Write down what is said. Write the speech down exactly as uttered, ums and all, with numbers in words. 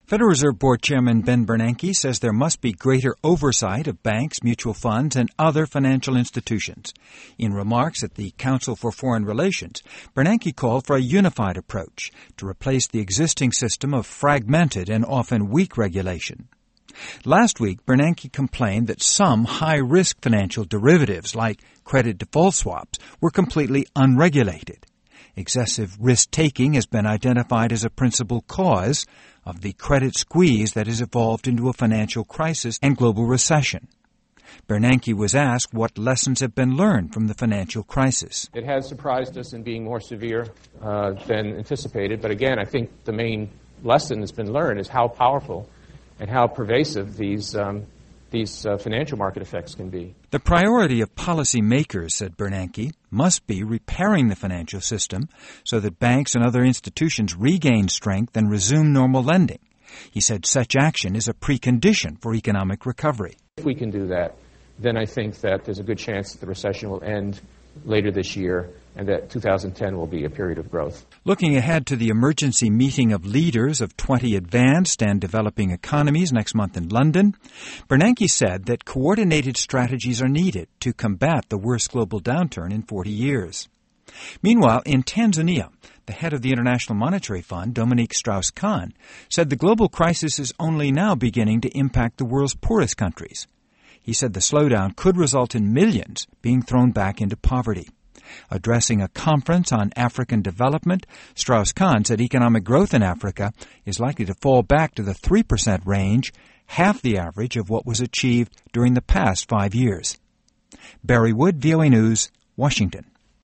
Federal Reserve Board Chairman Ben Bernanke says there must be greater oversight of banks, mutual funds, and other financial institutions. In remarks at the Council for Foreign Relations, Bernanke called for a unified approach to replace the existing system of fragmented and often weak regulation. Last week, Bernanke complained that some high-risk financial derivatives, like credit default swaps, were completely unregulated. Excessive risk-taking has been identified as a principal cause of the credit squeeze that has evolved into a financial crisis and global recession. Bernanke was asked what lessons have been learned from the financial crisis. It has surprised us in being more severe uh, than anticipated, but again, I think the main lesson that's been learned is how powerful and how pervasive these um, these uh, financial market effects can be. The priority of policymakers, said Bernanke, must be repairing the financial system so that banks and other institutions regain strength and resume normal lending. He said such action is a precondition for economic recovery. If we can do that, then I think that there's a good chance that the recession will end later this year and that two thousand ten will be a period of growth. Looking ahead to the emergency meeting of leaders of twenty advanced and developing economies next month in London, Bernanke said that coordinated strategies are needed to combat the worst global downturn in forty years. Meanwhile, in Tanzania, the head of the International Monetary Fund, Dominique Strauss-Kahn, said the global crisis is only now beginning to impact the world's poorest countries. He said the slowdown could result in millions being thrown back into poverty. Addressing a conference on African development, Strauss-Kahn said economic growth in Africa is likely to fall back to the three percent range, half the average of what was achieved during the past five years. Barry Wood, V O A News, Washington.